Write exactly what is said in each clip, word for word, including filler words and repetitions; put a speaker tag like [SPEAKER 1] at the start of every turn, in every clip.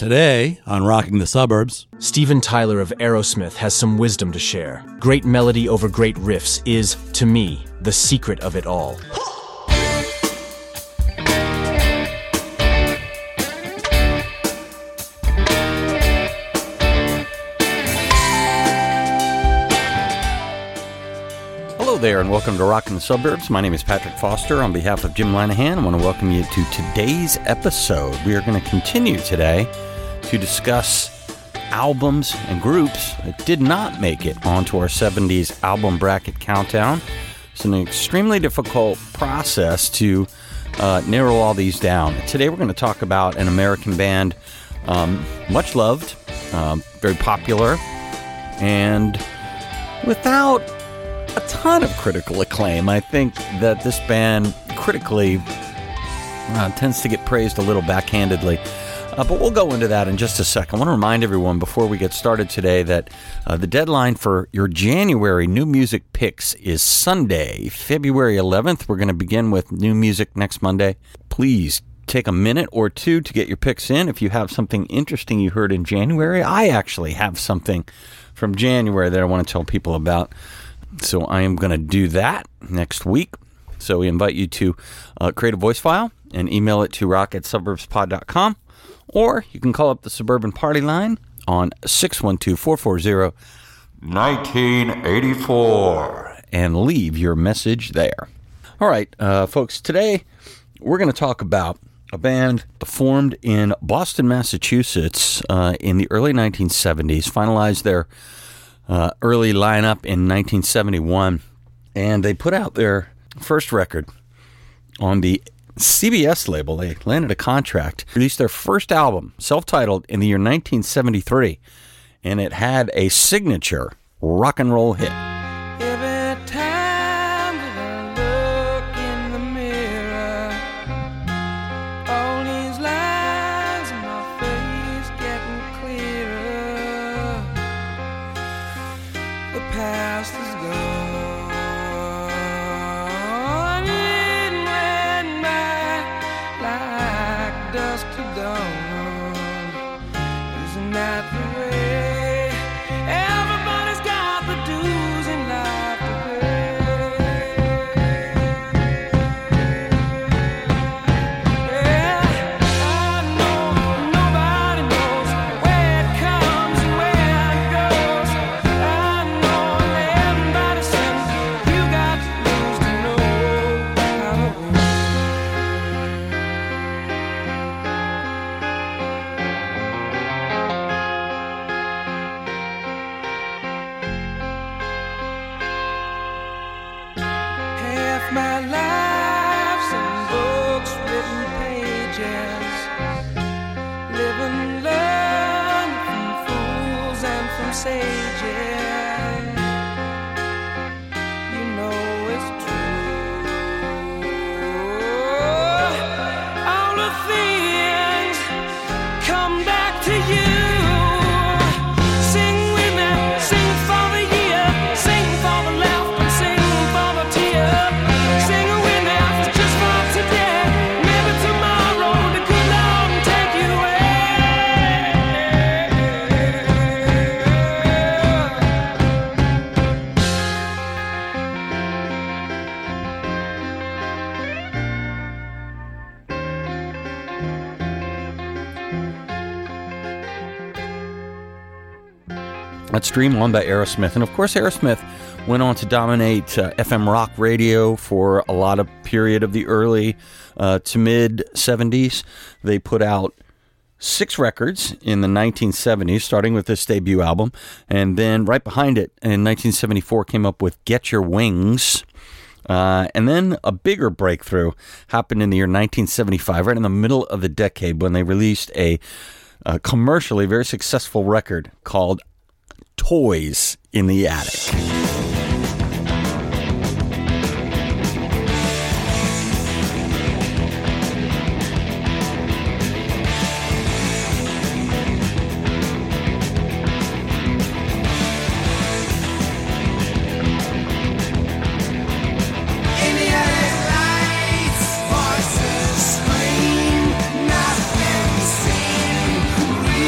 [SPEAKER 1] Today on Rocking the Suburbs,
[SPEAKER 2] Steven Tyler of Aerosmith has some wisdom to share. Great melody over great riffs is, to me, the secret of it all.
[SPEAKER 3] Hello there, and welcome to Rockin' the Suburbs. My name is Patrick Foster. On behalf of Jim Lanahan, I want to welcome you to today's episode. We are going to continue today to discuss albums and groups that did not make it onto our seventies album bracket countdown. It's an extremely difficult process to uh, narrow all these down. Today we're going to talk about an American band, um, much loved, um, very popular, and without a ton of critical acclaim. I think that this band critically uh, tends to get praised a little backhandedly. Uh, but we'll go into that in just a second. I want to remind everyone before we get started today that uh, the deadline for your January new music picks is Sunday, February eleventh. We're going to begin with new music next Monday. Please take a minute or two to get your picks in. If you have something interesting you heard in January, I actually have something from January that I want to tell people about. So I am going to do that next week. So we invite you to uh, create a voice file and email it to rock at suburbs pod dot com. Or you can call up the Suburban Party line on six one two, four four zero, one nine eight four and leave your message there. All right, uh, folks, today we're going to talk about a band formed in Boston, Massachusetts uh, in the early nineteen seventies, finalized their uh, early lineup in nineteen seventy-one, and they put out their first record on the C B S label. They landed a contract, released their first album, self-titled, in the year nineteen seventy-three, and it had a signature rock and roll hit.
[SPEAKER 4] Every time that I look in the mirror, all these lines in my face getting clearer. The past is gone.
[SPEAKER 3] That's Dream On by Aerosmith. And of course, Aerosmith went on to dominate uh, F M rock radio for a lot of period of the early uh, to mid seventies. They put out six records in the nineteen seventies, starting with this debut album. And then right behind it, in nineteen seventy-four, came up with Get Your Wings. Uh, and then a bigger breakthrough happened in the year nineteen seventy-five, right in the middle of the decade, when they released a, a commercially very successful record called Toys in the Attic.
[SPEAKER 4] Voices scream, nothing seen.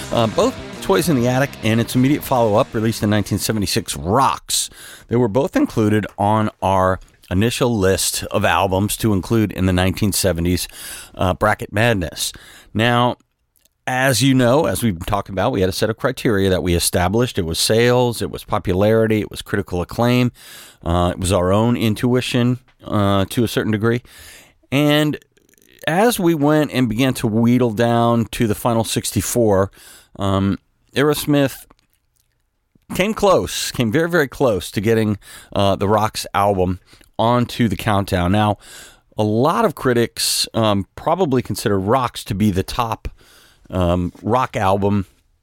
[SPEAKER 3] Uh, both Toys in the Attic and its immediate follow-up, released in nineteen seventy-six, Rocks. They were both included on our initial list of albums to include in the nineteen seventies uh, Bracket Madness. Now, as you know, as we've talked about, we had a set of criteria that we established. It was sales, it was popularity, it was critical acclaim, uh, it was our own intuition uh, to a certain degree. And as we went and began to wheedle down to the final sixty-four, um, Aerosmith came close, came very, very close to getting uh, the Rocks album onto the countdown. Now, a lot of critics um, probably consider Rocks to be the top um, rock album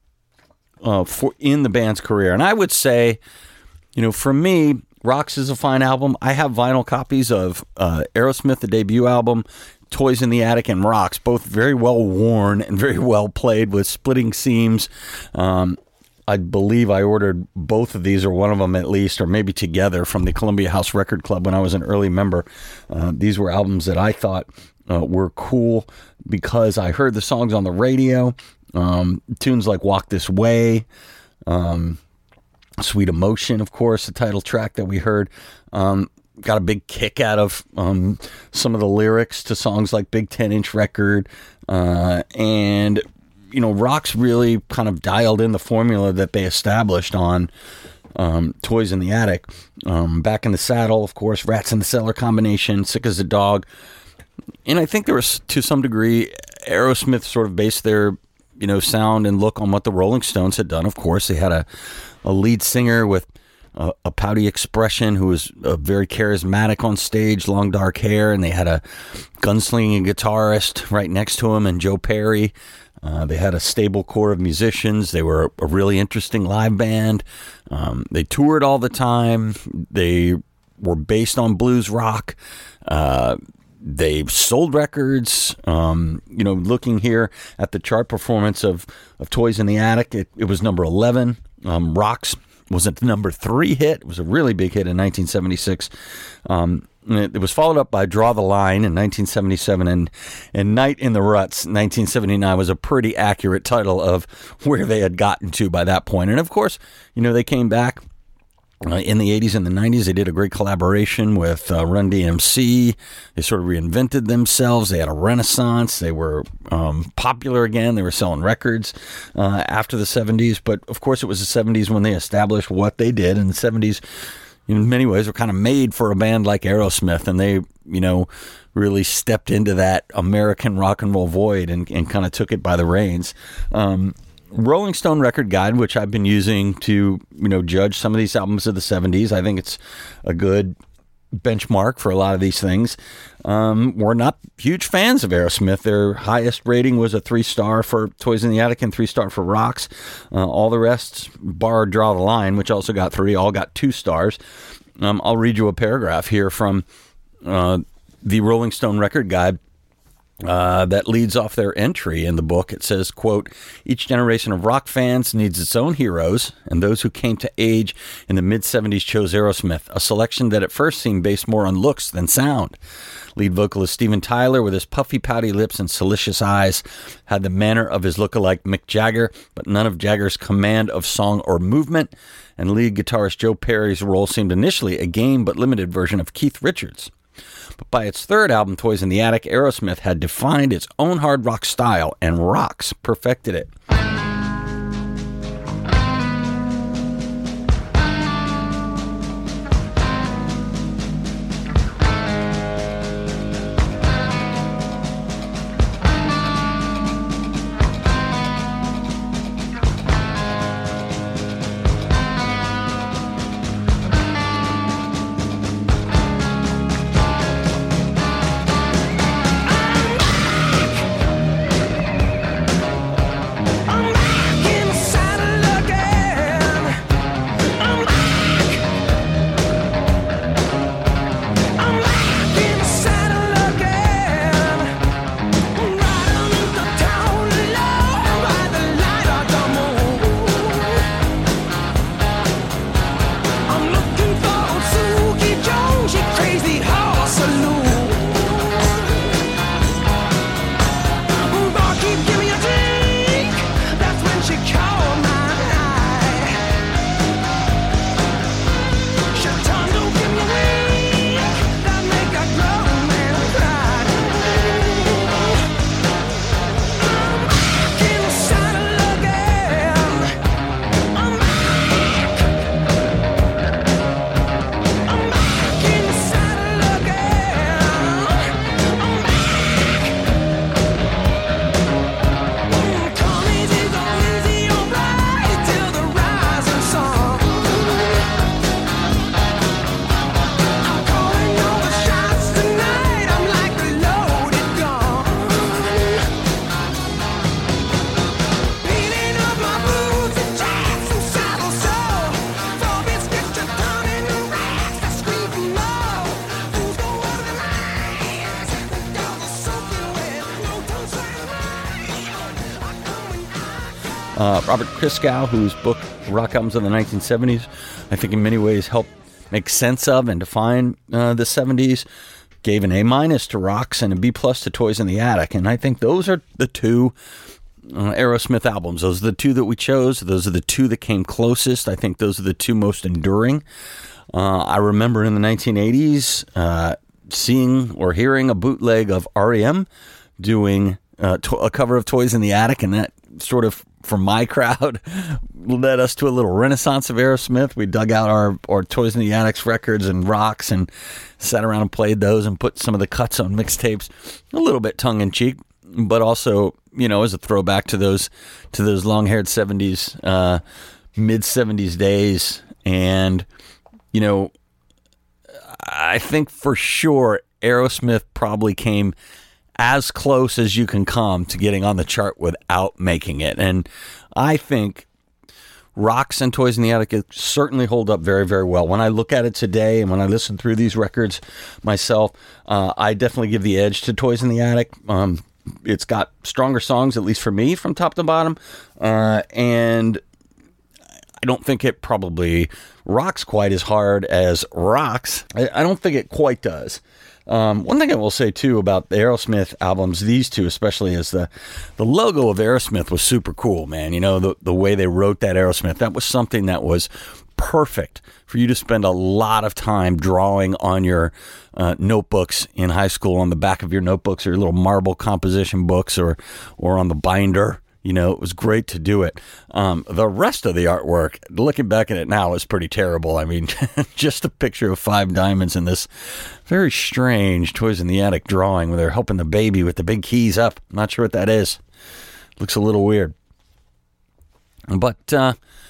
[SPEAKER 3] uh, for in the band's career. And I would say, you know, for me, Rocks is a fine album. I have vinyl copies of uh, Aerosmith, the debut album, Toys in the Attic, and Rocks, both very well worn and very well played with splitting seams. Um, I believe I ordered both of these, or one of them at least, or maybe together, from the Columbia House Record Club when I was an early member. Uh, these were albums that I thought uh, were cool because I heard the songs on the radio. Um, tunes like Walk This Way, um, Sweet Emotion, of course, the title track that we heard. Um, got a big kick out of um, some of the lyrics to songs like Big ten Inch Record. Uh, and, you know, Rocks really kind of dialed in the formula that they established on um, Toys in the Attic. Um, Back in the Saddle, of course, Rats in the Cellar combination, Sick as a Dog. And I think there was, to some degree, Aerosmith sort of based their, you know, sound and look on what the Rolling Stones had done. Of course, they had a, a lead singer with a, a pouty expression who was uh, very charismatic on stage, long dark hair, and they had a gunslinging guitarist right next to him, and Joe Perry. Uh, they had a stable core of musicians. They were a really interesting live band. Um, they toured all the time. They were based on blues rock. Uh, They've sold records. Um, you know, looking here at the chart performance of, of Toys in the Attic, it, it was number eleven. Um, Rocks was a number three hit. It was a really big hit in nineteen seventy-six. Um, it, it was followed up by Draw the Line in nineteen seventy-seven, and, and Night in the Ruts nineteen seventy-nine was a pretty accurate title of where they had gotten to by that point. And of course, you know, they came back. Uh, in the eighties and the nineties, they did a great collaboration with uh, Run D M C. They sort of reinvented themselves. They had a renaissance. They were um, popular again. They were selling records uh, after the seventies. But, of course, it was the seventies when they established what they did. And the seventies, in many ways, were kind of made for a band like Aerosmith. And they, you know, really stepped into that American rock and roll void and, and kind of took it by the reins. Um Rolling Stone Record Guide, which I've been using to, you know, judge some of these albums of the seventies. I think it's a good benchmark for a lot of these things. Um, we're not huge fans of Aerosmith. Their highest rating was a three-star for Toys in the Attic and three-star for Rocks. Uh, all the rest, bar Draw the Line, which also got three, all got two stars. Um, I'll read you a paragraph here from uh, the Rolling Stone Record Guide. Uh, that leads off their entry in the book. It says, quote, each generation of rock fans needs its own heroes, and those who came to age in the mid-seventies chose Aerosmith, a selection that at first seemed based more on looks than sound. Lead vocalist Steven Tyler, with his puffy, pouty lips and salacious eyes, had the manner of his lookalike Mick Jagger, but none of Jagger's command of song or movement. And lead guitarist Joe Perry's role seemed initially a game but limited version of Keith Richards. But by its third album, Toys in the Attic, Aerosmith had defined its own hard rock style, and Rocks perfected it. Uh, Robert Christgau, whose book Rock Albums of the nineteen seventies, I think in many ways helped make sense of and define uh, the seventies, gave an A minus to Rocks and a B plus to Toys in the Attic. And I think those are the two uh, Aerosmith albums. Those are the two that we chose. Those are the two that came closest. I think those are the two most enduring. Uh, I remember in the nineteen eighties uh, seeing or hearing a bootleg of R E M doing uh, to- a cover of Toys in the Attic, and that sort of, for my crowd, led us to a little renaissance of Aerosmith. We dug out our, our Toys in the Attic records and Rocks and sat around and played those and put some of the cuts on mixtapes, a little bit tongue-in-cheek, but also, you know, as a throwback to those to those long-haired seventies, uh, mid-seventies days. And, you know, I think for sure Aerosmith probably came as close as you can come to getting on the chart without making it. And I think Rocks and Toys in the Attic certainly hold up very, very well. When I look at it today and when I listen through these records myself, uh, I definitely give the edge to Toys in the Attic. Um, it's got stronger songs, at least for me, from top to bottom. Uh, and I don't think it probably rocks quite as hard as Rocks. I, I don't think it quite does. Um, one thing I will say, too, about the Aerosmith albums, these two especially, is the the logo of Aerosmith was super cool, man. You know, the, the way they wrote that Aerosmith, that was something that was perfect for you to spend a lot of time drawing on your uh, notebooks in high school, on the back of your notebooks or your little marble composition books, or or on the binder. You know, it was great to do it. Um, the rest of the artwork, looking back at it now, is pretty terrible. I mean, just a picture of five diamonds in this very strange Toys in the Attic drawing where they're helping the baby with the big keys up. I'm not sure what that is. Looks a little weird. But uh,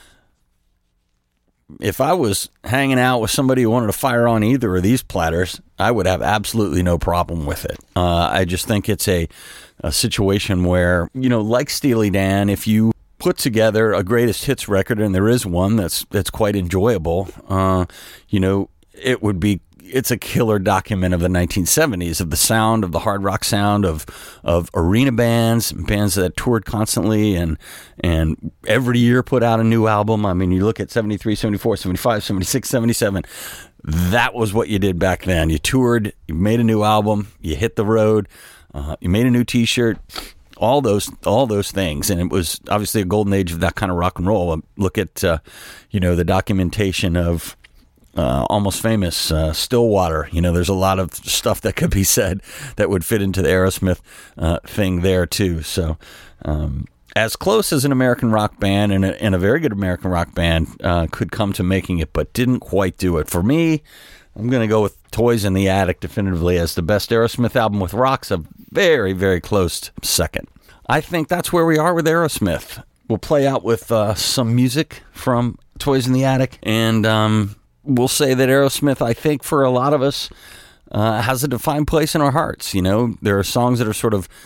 [SPEAKER 3] if I was hanging out with somebody who wanted to fire on either of these platters, I would have absolutely no problem with it. Uh, I just think it's a, a situation where, you know, like Steely Dan, if you put together a greatest hits record, and there is one that's that's quite enjoyable, uh, you know, it would be, it's a killer document of the nineteen seventies, of the sound, of the hard rock sound, of of arena bands, bands that toured constantly and and every year put out a new album. I mean, you look at seventy-three, seventy-four, seventy-five, seventy-six, seventy-seven. That was what you did back then. You toured, you made a new album, you hit the road, uh, you made a new T-shirt, all those all those things. And it was obviously a golden age of that kind of rock and roll. Look at, uh, you know, the documentation of Uh, Almost Famous, uh, Stillwater. You know, there's a lot of stuff that could be said that would fit into the Aerosmith uh, thing there, too. So, um, as close as an American rock band and a, and a very good American rock band uh, could come to making it, but didn't quite do it. For me, I'm going to go with Toys in the Attic definitively as the best Aerosmith album, with Rocks a very, very close second. I think that's where we are with Aerosmith. We'll play out with uh, some music from Toys in the Attic, and um, we'll say that Aerosmith, I think, for a lot of us, uh, has a defined place in our hearts. You know, there are songs that are sort of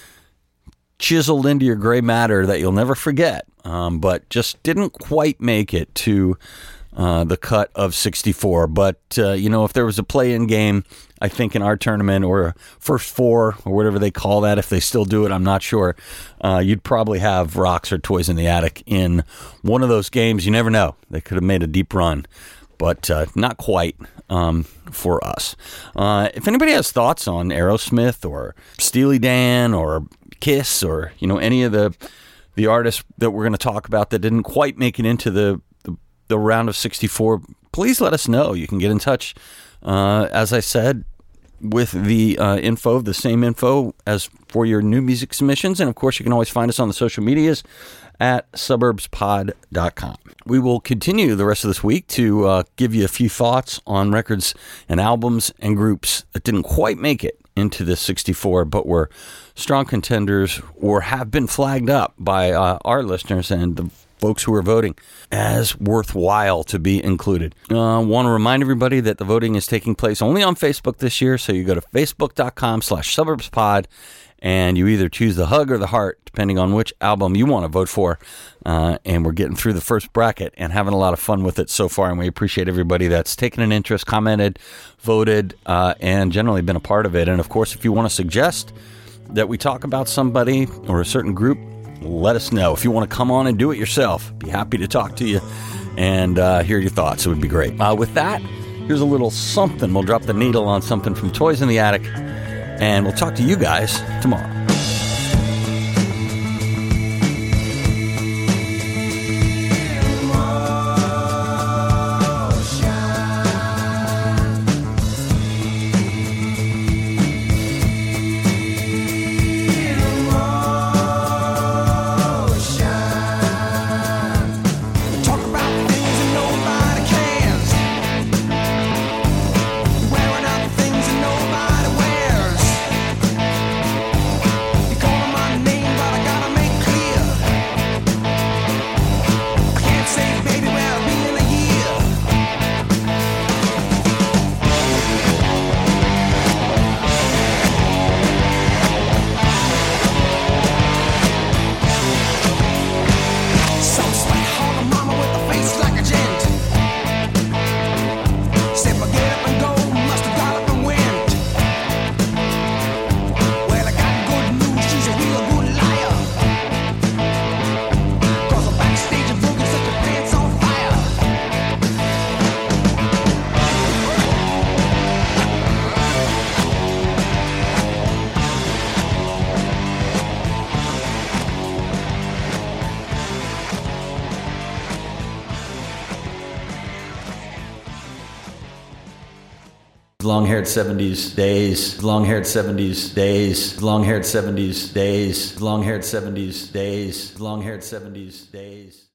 [SPEAKER 3] chiseled into your gray matter that you'll never forget, um, but just didn't quite make it to uh, the cut of sixty-four. But, uh, you know, if there was a play-in game, I think in our tournament, or a first four, or whatever they call that, if they still do it, I'm not sure, uh, you'd probably have Rocks or Toys in the Attic in one of those games. You never know. They could have made a deep run, but uh, not quite um, for us. Uh, if anybody has thoughts on Aerosmith or Steely Dan or Kiss, or, you know, any of the the artists that we're going to talk about that didn't quite make it into the, the, the round of sixty-four, please let us know. You can get in touch, uh, as I said, with the uh, info, the same info as for your new music submissions. And, of course, you can always find us on the social medias at suburbs pod dot com. We will continue the rest of this week to uh, give you a few thoughts on records and albums and groups that didn't quite make it into the sixty-four, but were strong contenders or have been flagged up by uh, our listeners and the folks who are voting as worthwhile to be included. I uh, want to remind everybody that the voting is taking place only on Facebook this year, so you go to facebook dot com slash suburbs pod, and you either choose the hug or the heart, depending on which album you want to vote for. Uh, and we're getting through the first bracket and having a lot of fun with it so far, and we appreciate everybody that's taken an interest, commented, voted, uh, and generally been a part of it. And, of course, if you want to suggest that we talk about somebody or a certain group let us know. If you want to come on and do it yourself, be happy to talk to you and uh, hear your thoughts. It would be great. Uh, with that, here's a little something. We'll drop the needle on something from Toys in the Attic, and we'll talk to you guys tomorrow. Long-haired seventies days, long-haired seventies days, long-haired seventies days, long-haired seventies days, long-haired seventies days.